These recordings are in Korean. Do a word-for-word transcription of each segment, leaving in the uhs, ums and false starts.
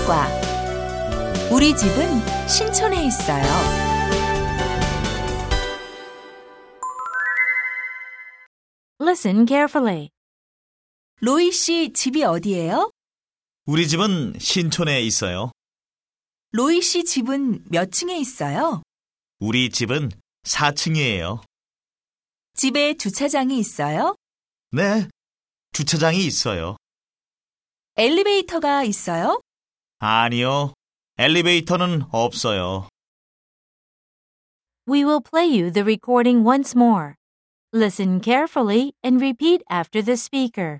한국과 우리 집은 신촌에 있어요. Listen carefully. 로이 씨 집이 어디예요? 우리 집은 신촌에 있어요. 로이 씨 집은 몇 층에 있어요? 우리 집은 사 층이에요. 집에 주차장이 있어요? 네, 주차장이 있어요. 엘리베이터가 있어요? 아니요, 엘리베이터는 없어요. We will play you the recording once more. Listen carefully and repeat after the speaker.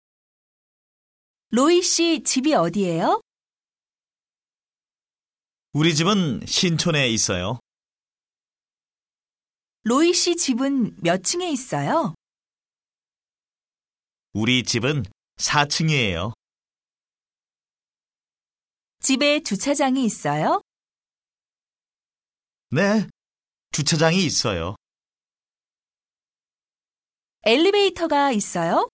로이 씨 집이 어디예요? 우리 집은 신촌에 있어요. 로이 씨 집은 몇 층에 있어요? 우리 집은 사 층이에요. 집에 주차장이 있어요? 네, 주차장이 있어요. 엘리베이터가 있어요?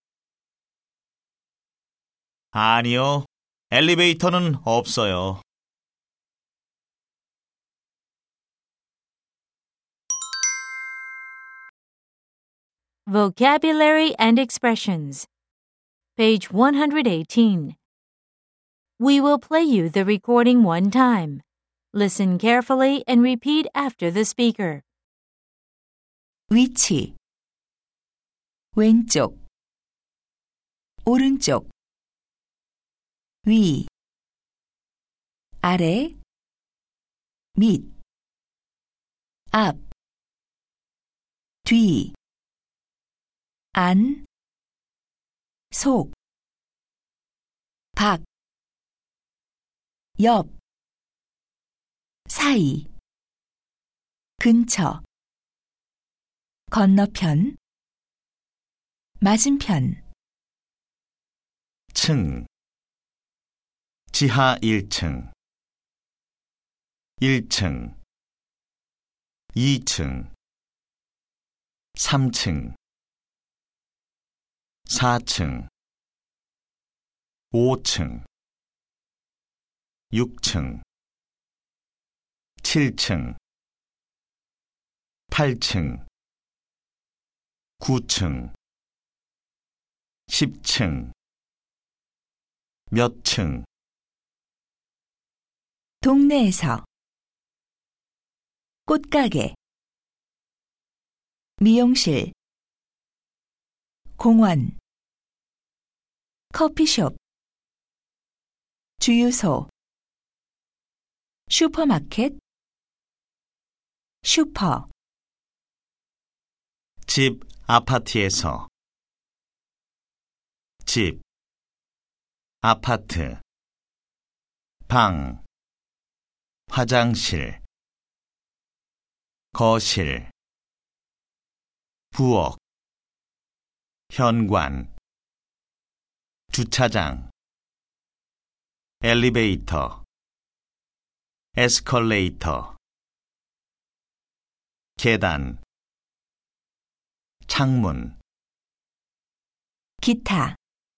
아니요, 엘리베이터는 없어요. Vocabulary and expressions. Page one hundred eighteen. We will play you the recording one time. Listen carefully and repeat after the speaker. 위치 왼쪽 오른쪽 위 아래 밑 앞 뒤 안 속 밖 옆 사이 근처 건너편 맞은편 층 지하 일 층 일 층 이 층 삼 층 사 층 오 층 육 층 칠 층 팔 층 구 층 십 층 몇 층 동네에서 꽃가게 미용실 공원 커피숍 주유소 슈퍼마켓 슈퍼 집 아파트에서 집 아파트 방 화장실 거실 부엌 현관 주차장 엘리베이터 에스컬레이터 계단 창문 기타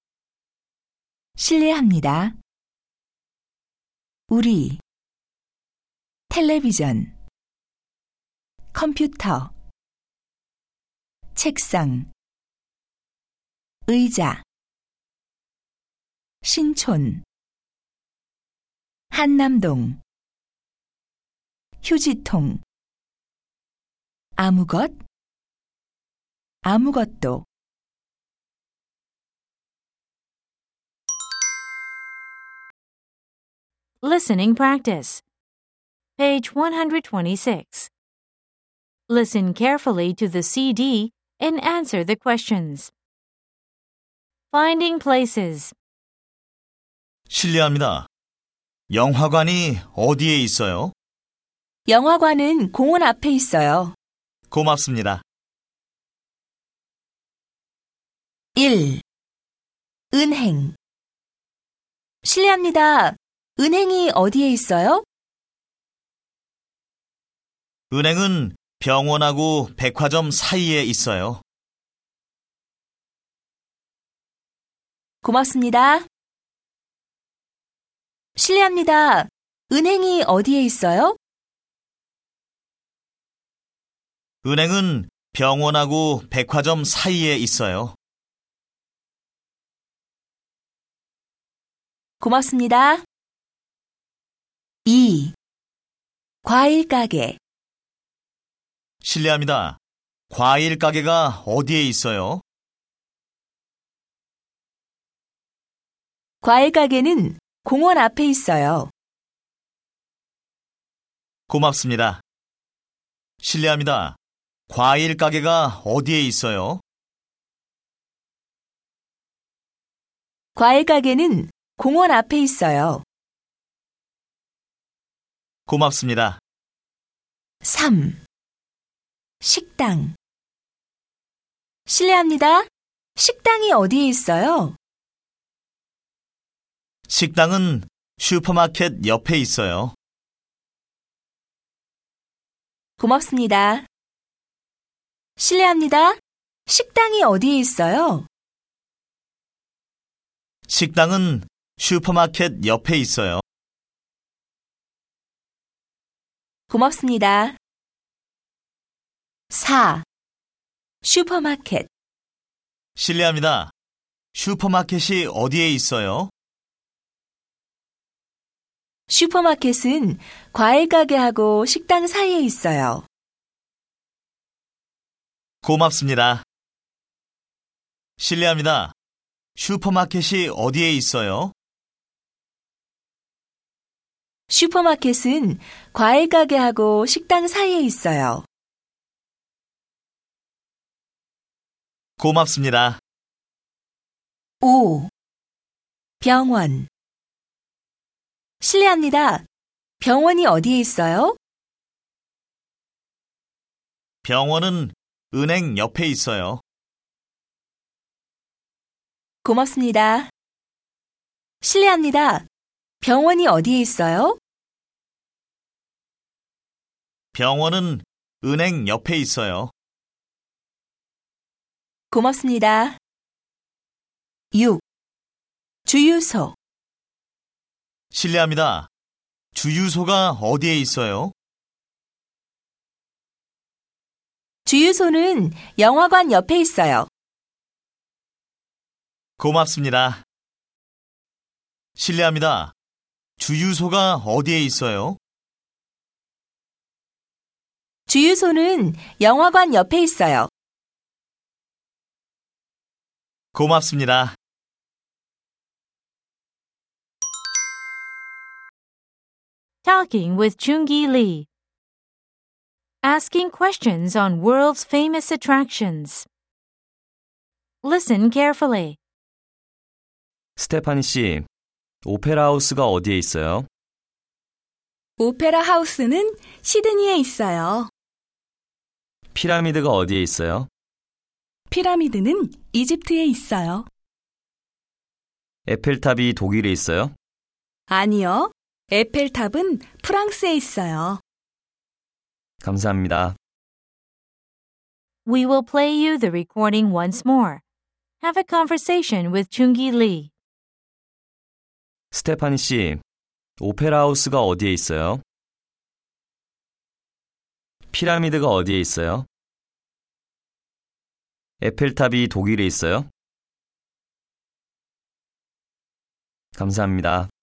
실례합니다. 우리 텔레비전 컴퓨터 책상 의자 신촌 한남동 휴지통 아무것 아무것도 Listening practice. Page one hundred twenty-six. Listen carefully to the C D and answer the questions. Finding places. 실례합니다. 영화관이 어디에 있어요? 영화관은 공원 앞에 있어요. 고맙습니다. 일. 은행 실례합니다. 은행이 어디에 있어요? 은행은 병원하고 백화점 사이에 있어요. 고맙습니다. 실례합니다. 은행이 어디에 있어요? 은행은 병원하고 백화점 사이에 있어요. 고맙습니다. 이. 과일 가게. 실례합니다. 과일 가게가 어디에 있어요? 과일 가게는 공원 앞에 있어요. 고맙습니다. 실례합니다. 과일 가게가 어디에 있어요? 과일 가게는 공원 앞에 있어요. 고맙습니다. 삼. 식당. 실례합니다. 식당이 어디에 있어요? 식당은 슈퍼마켓 옆에 있어요. 고맙습니다. 실례합니다. 식당이 어디에 있어요? 식당은 슈퍼마켓 옆에 있어요. 고맙습니다. 사. 슈퍼마켓. 실례합니다. 슈퍼마켓이 어디에 있어요? 슈퍼마켓은 과일 가게하고 식당 사이에 있어요. 고맙습니다. 실례합니다. 슈퍼마켓이 어디에 있어요? 슈퍼마켓은 과일 가게하고 식당 사이에 있어요. 고맙습니다. 오. 병원. 실례합니다. 병원이 어디에 있어요? 병원은 은행 옆에 있어요. 고맙습니다. 실례합니다. 병원이 어디에 있어요? 병원은 은행 옆에 있어요. 고맙습니다. 육. 주유소. 실례합니다. 주유소가 어디에 있어요? 주유소는 영화관 옆에 있어요. 고맙습니다. 실례합니다. 주유소가 어디에 있어요? 주유소는 영화관 옆에 있어요. 고맙습니다. Talking with Chungi Lee. Asking questions on world's famous attractions. Listen carefully. 스테파니 씨, 오페라 하우스가 어디에 있어요? 오페라 하우스는 시드니에 있어요. 피라미드가 어디에 있어요? 피라미드는 이집트에 있어요. 에펠탑이 독일에 있어요? 아니요. 에펠탑은 프랑스에 있어요. 감사합니다. We will play you the recording once more. Have a conversation with Chungi Lee. 스테파니 씨, 오페라 하우스가 어디에 있어요? 피라미드가 어디에 있어요? 에펠탑이 독일에 있어요? 감사합니다.